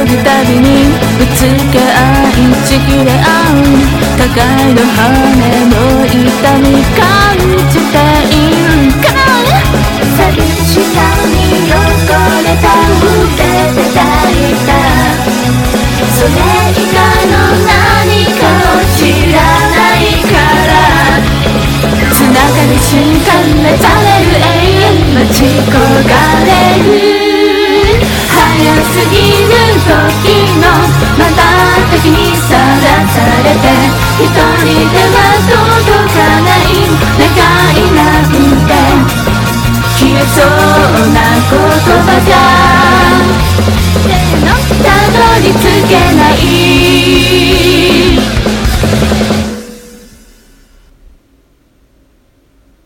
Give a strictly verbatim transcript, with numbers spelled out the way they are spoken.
るたびにぶつけ合いちぎれ合う互いの羽の痛み感じているか寂しさに汚れた腕で抱いたそれ以外の何かを知らないから繋がる瞬間目覚める永遠待ち焦がれ